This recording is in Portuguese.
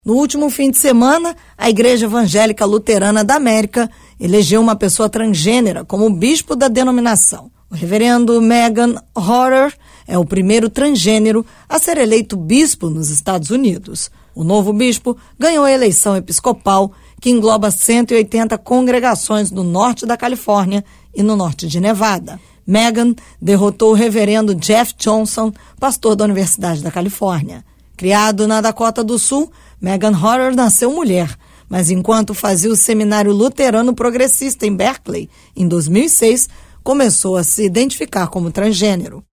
No último fim de semana, a Igreja Evangélica Luterana da América elegeu uma pessoa transgênera como bispo da denominação. O reverendo Megan Horner é o primeiro transgênero a ser eleito bispo nos Estados Unidos. O novo bispo ganhou a eleição episcopal, que engloba 180 congregações no norte da Califórnia e no norte de Nevada. Megan derrotou o reverendo Jeff Johnson, pastor da Universidade da Califórnia. Criado na Dakota do Sul, Megan Horner nasceu mulher, mas enquanto fazia o seminário luterano progressista em Berkeley, em 2006, começou a se identificar como transgênero.